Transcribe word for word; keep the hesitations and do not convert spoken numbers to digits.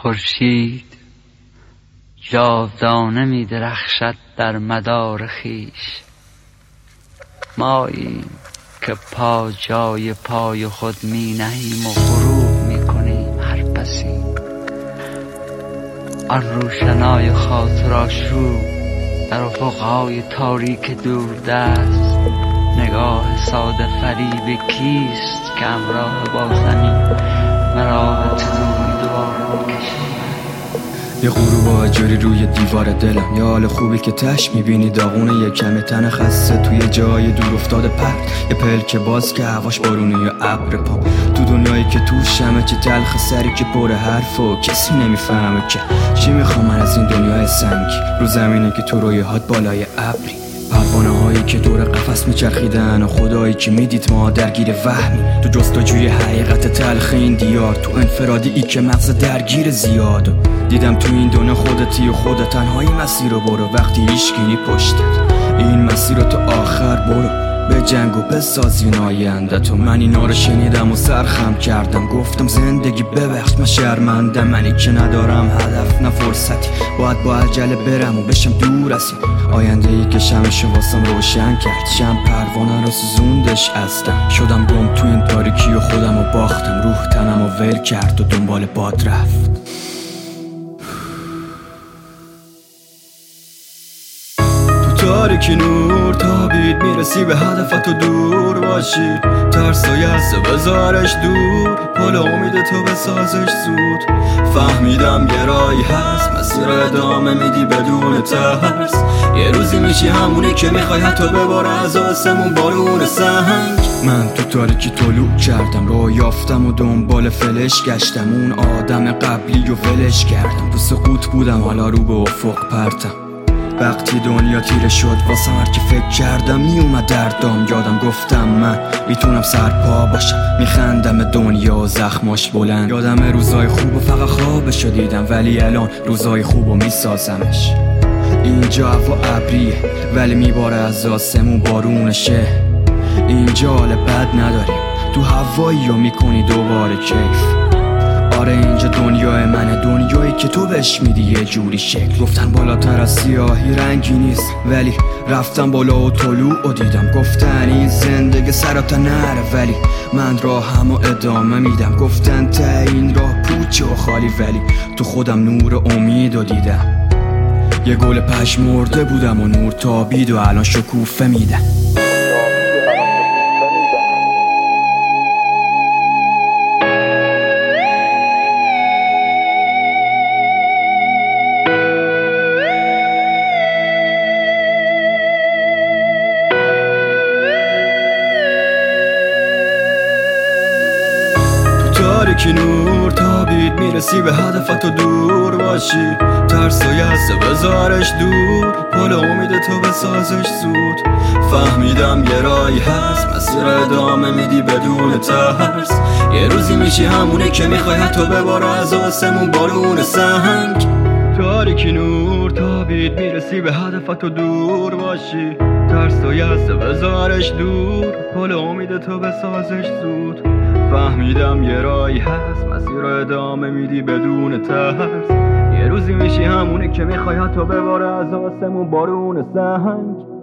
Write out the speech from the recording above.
خورشید جاودانه می درخشد در مدار خویش. ماییم که پا جای پای خود می نهیم و غروب می کنیم هر پسی. آن روشنای خاطر آشوب در افقهای تاریک دور دست، نگاه ساده فریب کیست که همراه با زمین مرا به طلوع دوباره می‌کشد. یه غروب آجوری روی دیوار دلم، یه حال خوبی که تش میبینی داغونه، یه کم تن خسته توی جای دور افتاده پرد، یه پلک باز که هواش بارونه یا ابر پا، تو دنیایی که توش همه چی تلخ، سری که پر حرف و کسی نمیفهمه که چی میخوام من از این دنیای سنگی. رو زمینه که تو رویهات بالای ابری، پروانه هایی که دور قفس میچرخیدن و خدایی که میدید ما درگیر وهمی، تو جستجوی حقیقت تلخ این دیار، تو انفرادی ای که مغز درگیر زیاد. دیدم تو این دنیا خودتی و خودت تنهایی مسیر رو برو، وقتی هیچکی پشتت این مسیر رو تو آخر برو، به جنگ و بساز این آینده تو. من اینا رو شنیدم و سرخم کردم، گفتم زندگی ببخش من شرمنده، منی که ندارم هدف نه فرصتی، باید با عجله برم و بشم دور از این آینده ای که شمشو واسم روشن کرد. شم پروانه رو سوزوندش ازدم، شدم گم تو این تاریکی و خودم رو باختم، روح تنم رو ول کرد و دنبال باد رفت. تاریکی نور تابید، میرسی به هدفت و دور باشی، ترس و یأس بذارش دور، پل امید تو بسازش زود. فهمیدم یه راهی هست، مسیر ادامه میدی بدون ترس، یه روزی میشی همونی که میخوای حتی بباره از آسمون بارون سنگ. من تو تاریکی طلوع کردم، رو یافتم و دنبال فلش گشتم، اون آدم قبلی و فلش کردم، تو سقوط بودم حالا رو به افق پرتم. وقتی دنیا تیره شد واسم هر که فکر کردم میومد دردام، یادم گفتم من میتونم سرپا باشم، میخندم دنیا و زخماش بلند. یادم روزای خوب و فقط خوابشو دیدم، ولی الان روزای خوب و میسازمش. اینجا هوا ابریه ولی میباره از آسمون بارونشه، اینجا حال بد نداریم، تو هوایی و میکنی دوباره کیف. آره اینجا دنیای منه، دنیایی که تو بهش میدی یه جوری شکل. گفتن بالاتر از سیاهی رنگی نیست، ولی رفتم بالا و طلوع و دیدم. گفتن این زندگی سراتا نره، ولی من راه همو ادامه میدم. گفتن تا این راه پوچه و خالی، ولی تو خودم نور امید و دیدم. یه گل پژمرده بودم و نور تابید و الان شکوفه میدم. تاریکی نور تابید، میرسی به هدفت و دور باشی، ترس و یأس بذارش دور، پل امید تو بسازش زود. فهمیدم یه راهی هست، مسیر ادامه میدی بدون ترس، یه روزی میشی همونه که میخوای حتی بباره از آسمون بارون سنگ. تاریکی نور تابید، میرسی به هدفت و دور باشی، ترس و یأس بذارش دور، پل امید تو بسازش زود. فهمیدم یه راهی هست، مسیر رو ادامه میدی بدون ترس، یه روزی میشی همونه که میخوای حتی بباره از آسمون بارون سنگ.